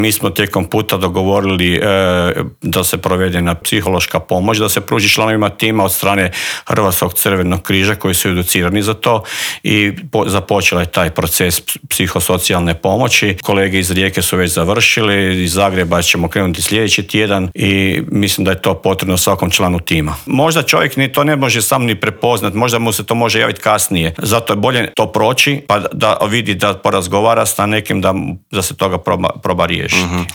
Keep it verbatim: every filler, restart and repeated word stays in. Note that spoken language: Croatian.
Mi smo tijekom puta dogovorili e, da se provede na psihološka pomoć, da se pruži članovima tima od strane Hrvatskog crvenog križa koji su educirani za to i po, započela je taj proces psihosocijalne pomoći. Kolege iz Rijeke su već završili, iz Zagreba ćemo krenuti sljedeći tjedan i mislim da je to potrebno svakom članu tima. Možda čovjek ni to ne može sam ni prepoznat, možda mu se to može javiti kasnije. Zato je bolje to proći pa da vidi, da porazgovara sa nekim, da, da se toga proba, proba riješiti. Mm-hmm.